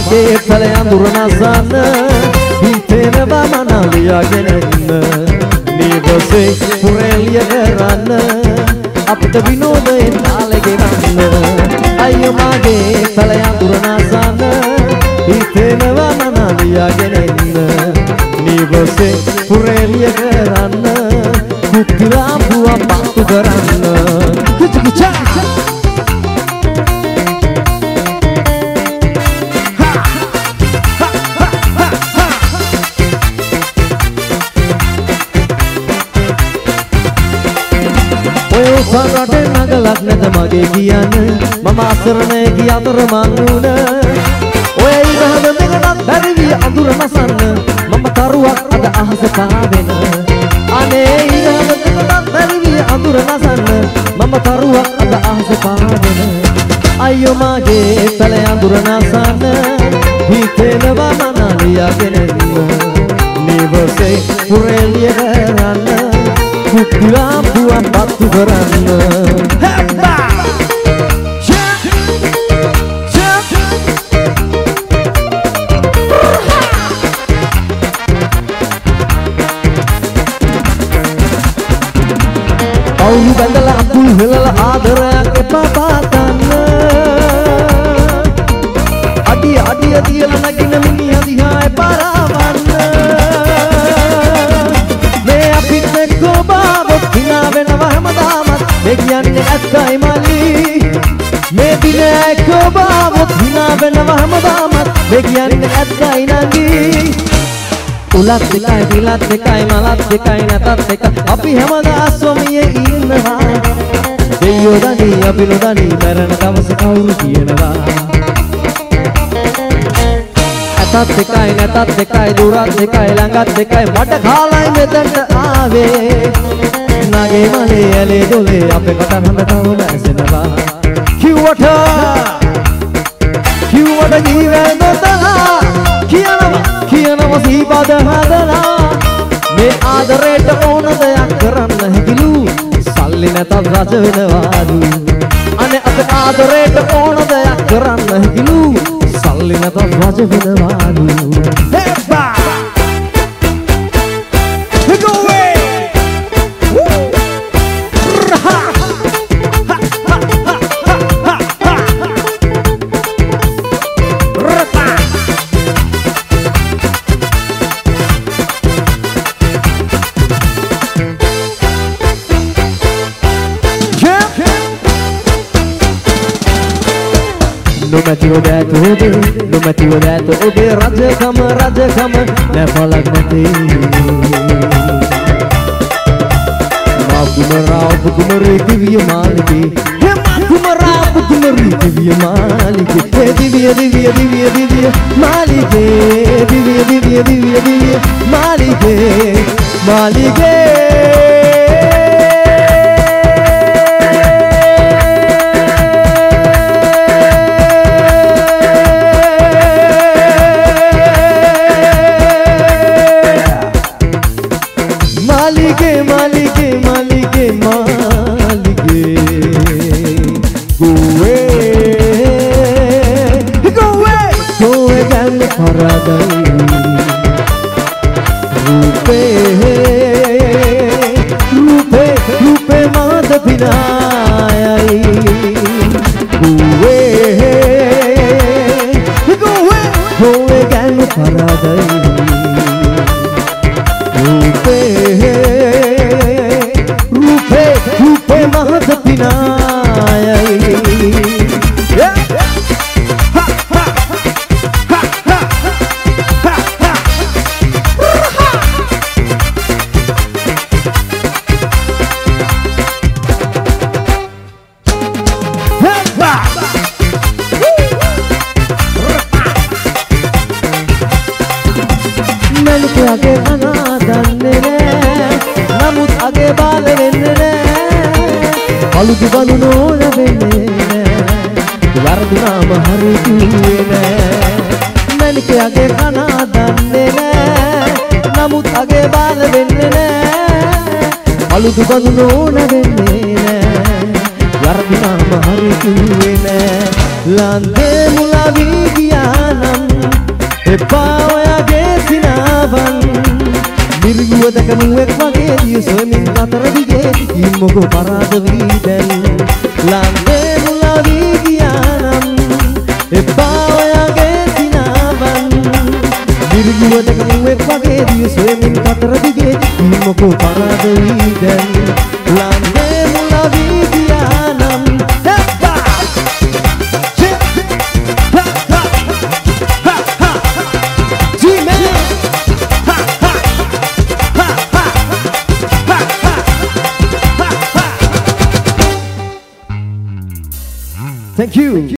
මාගේ පැල අඳුර නසන්න හිතෙනවා මනලියාගෙන ඉන්න නිවසේ පුරෙලිය කරන්න අපිට විනෝදයෙන් නාලගේ ගන්න අයියෝ මාගේ පැල අඳුර නසන්න හිතෙනවා මනලියාගෙන ඉන්න නිවසේ පුරෙලිය කරන්න කුක්කිලා පුවා පත්තු කරන්න කිචිකිචා සරටේ නගලක් නැත මගේ කියන්න මම අසරණේ ගිය අතර මං වුණ ඔය ඉරහද දෙකටත් බැරි විය අඳුර නසන්න මම තරුවක් අද අහස පාවෙන අනේ ඉරහද දෙකටත් බැරි විය අඳුර නසන්න මම තරුවක් අද අහස පාවෙන අයියෝ මගේ පැල අඳුර නසන්න හිතෙනවා මනලියාගෙන ඉන්න නිවසේ පුරෙලිය කරන්න කුක්කිලා පුවා පත්තු කරන්න හැබ්බා කවුරු බඳලා අකුල් හෙලලා ආදරයක් එපා පාතන්න අඩිය අඩිය තියලා නගින මිනිහා දිහා එපා රවන්න මේ අපිට කොබාවත් හිනා වෙනවා හැමදාමත් මේ කියන්නේ ඇත්තයි මල්ලි මේ දිනේ කොබාවත් හිනා වෙනවා හැමදාමත් මේ කියන්නේ ඇත්තයි නංගි උලත් එකයි දිලත් එකයි මලත් එකයි නැතත් එක අපි හැමදාස්වම ඉන්නවා දෙයියෝ දනි අපි නොදනි මරණ දවස කවුරු කියනවා ඇතත් එකයි නැතත් එකයි දුරත් එකයි ළඟත් එකයි මට කාලයි මෙතනට ආවේ නගේ මලේ ඇලේ දොලේ අපේ කටහඬ තව නැසෙනවා කිව්වට ජීවන නොතලා කියනවා සීපද හදලා මේ ආදරේට ඕන දෙයක් කරන්න හැකිලු සල්ලි නැතත් රජ වෙනවාලු අනේ අපේ ආදරේට ඕන දෙයක් කරන්න හැකිලු සල්ලි නැතත් රජ වෙනවාලු හෙබ්බා go away no metido dato obe rajkam nepalak nati maakumara kumari divya maliki he maakumara kumari divya maliki he divya maliki divya maliki रूपे माद पिनाई गोवे गैन फरादई रूपे माद पिनाई आगे खाना दन्ने ने नमुत आगे बाल वेन्ने ने अलु दुबानु नो लवेन्ने ने वारदुना महरी कुए ने मैंने के आगे खाना दन्ने ने नमुत आगे बाल वेन्ने ने अलु दुबानु नो लवेन्ने ने वारदुना महरी कुए ने लांदे मुलावी गियानम එපා ඔයාගේ සිනාවන් මිරිගුව දැකනුවෙක් වගේ දිය සොයමින් අතර දිගේ ඉම්මකෝ පරාද වී දැන් ළඟේ මුලා වී ගියානම් එපා ඔයාගේ සිනාවන් මිරිගුව දැකනුවෙක් වගේ දිය සොයමින් අතර දිගේ ඉම්මකෝ පරාද වී දැන්